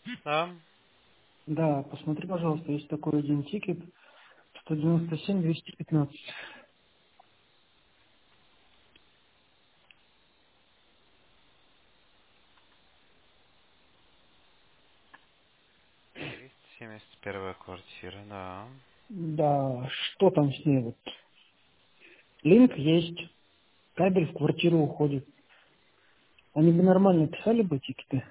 Да. Да, посмотри, пожалуйста, есть такой один тикет, 197-215. 271 квартира, да. Да, что там с ней? Вот линк есть, кабель в квартиру уходит. Они бы нормально писали бы тикеты.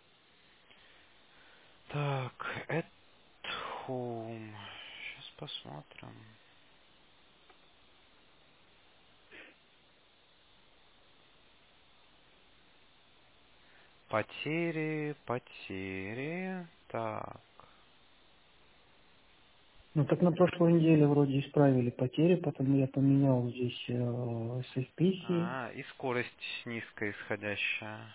Так, это home. Сейчас посмотрим. Потери, потери. Так. Ну так на прошлой неделе вроде исправили потери, потом я поменял здесь SFPC. И скорость низкая исходящая.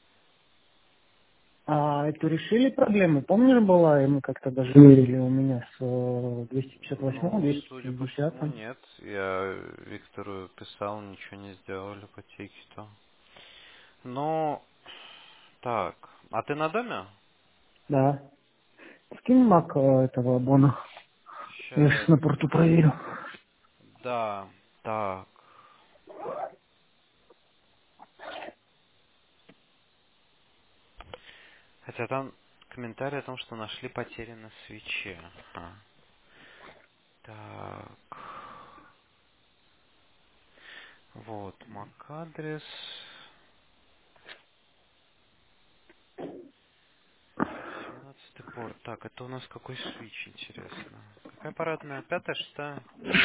А это решили проблемы? Помнишь, была, и мы как-то даже мерили у меня с 258, Ну, судя по 250. всему, нет. Я Виктору писал, ничего не сделали по тикету. Ну, так. А ты на доме? Да. Скинь мак этого бона. Я сейчас Сейчас. на порту проверю. Да. Так. Хотя там комментарий о том, что нашли потери на свече. Ага. Так. Вот, MAC-адрес. 17 порт. Так, это у нас какой свич, интересно. Какая парадная? Пятая, шестая?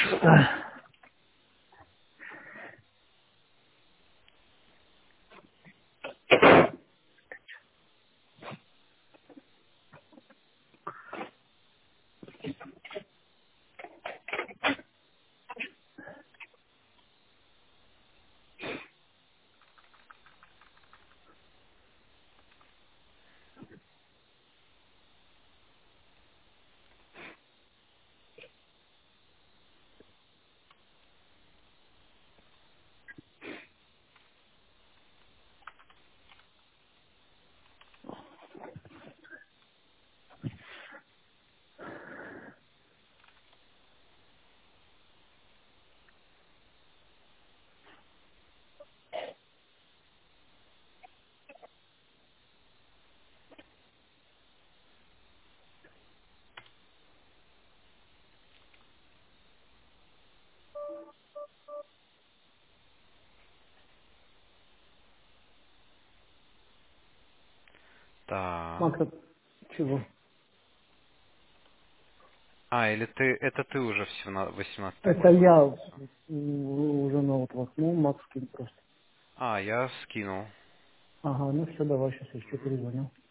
Так. Мак, так чего? Или ты, это ты уже в 18 Это порт я ломался? уже на вот воткнул, Макс скинь просто. Я скинул. Ага, ну все, давай, сейчас я еще перезвоню.